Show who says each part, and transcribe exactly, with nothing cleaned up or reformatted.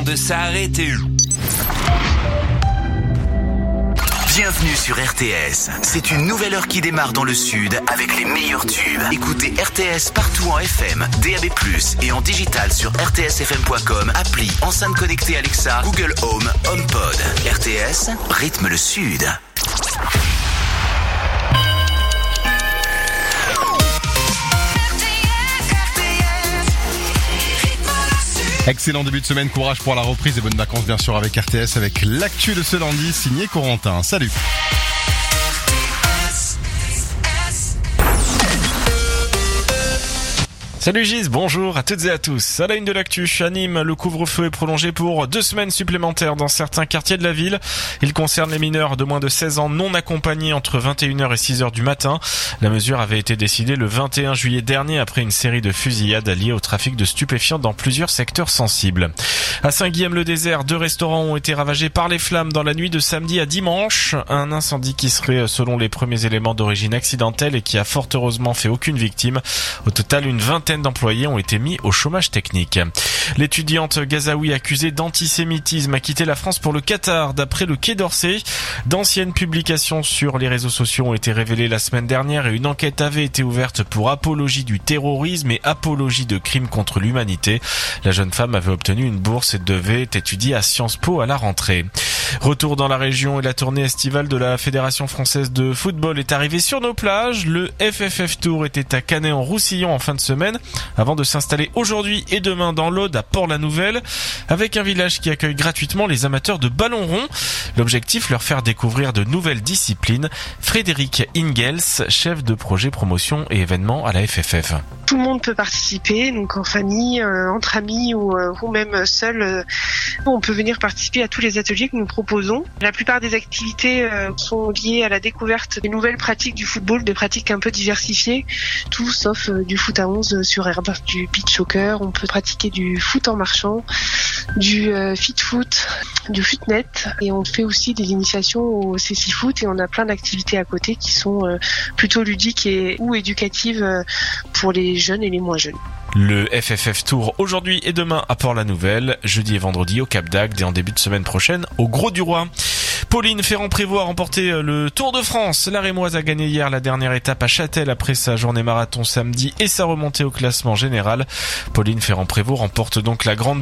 Speaker 1: de s'arrêter.
Speaker 2: Bienvenue sur R T S. C'est une nouvelle heure qui démarre dans le sud avec les meilleurs tubes. Écoutez R T S partout en F M, D A B plus, et en digital sur r t s f m point com, appli, enceinte connectée Alexa, Google Home, HomePod. R T S, rythme le sud.
Speaker 3: Excellent début de semaine, courage pour la reprise et bonnes vacances bien sûr avec R T S, avec l'actu de ce lundi signé Corentin. Salut.
Speaker 4: Salut Gis, bonjour à toutes et à tous. À la une de l'actu, à Nîmes, le couvre-feu est prolongé pour deux semaines supplémentaires dans certains quartiers de la ville. Il concerne les mineurs de moins de seize ans non accompagnés entre vingt et une heures et six heures du matin. La mesure avait été décidée le vingt et un juillet dernier après une série de fusillades liées au trafic de stupéfiants dans plusieurs secteurs sensibles. À Saint-Guilhem-le-Désert, deux restaurants ont été ravagés par les flammes dans la nuit de samedi à dimanche. Un incendie qui serait, selon les premiers éléments, d'origine accidentelle et qui a fort heureusement fait aucune victime. Au total, une vingtaine d'employés ont été mis au chômage technique. L'étudiante gazaoui accusée d'antisémitisme a quitté la France pour le Qatar, d'après le Quai d'Orsay. D'anciennes publications sur les réseaux sociaux ont été révélées la semaine dernière et une enquête avait été ouverte pour apologie du terrorisme et apologie de crimes contre l'humanité. La jeune femme avait obtenu une bourse et devait étudier à Sciences Po à la rentrée. Retour dans la région et la tournée estivale de la Fédération française de football est arrivée sur nos plages. Le F F F Tour était à Canet-en-Roussillon en fin de semaine avant de s'installer aujourd'hui et demain dans l'Aude à Port-la-Nouvelle avec un village qui accueille gratuitement les amateurs de ballon rond. L'objectif, leur faire découvrir de nouvelles disciplines. Frédéric Ingels, chef de projet promotion et événements à la F F F.
Speaker 5: Tout le monde peut participer, donc en famille, euh, entre amis ou, euh, ou même seul. Euh, on peut venir participer à tous les ateliers que nous proposons. La plupart des activités euh, sont liées à la découverte des nouvelles pratiques du football, des pratiques un peu diversifiées, tout sauf euh, du foot à onze sur herbe, du beach soccer. On peut pratiquer du foot en marchant, du euh, fit foot, du footnet, et on fait aussi des initiations au C C foot et on a plein d'activités à côté qui sont euh, plutôt ludiques et ou éducatives euh, pour les jeunes et les moins jeunes.
Speaker 4: Le F F F Tour aujourd'hui et demain à Port-la-Nouvelle, jeudi et vendredi au Cap d'Agde et en début de semaine prochaine au Grau-du-Roi. Pauline Ferrand-Prévôt a remporté le Tour de France. La Rémoise a gagné hier la dernière étape à Châtel après sa journée marathon samedi et sa remontée au classement général. Pauline Ferrand-Prévôt remporte donc la grande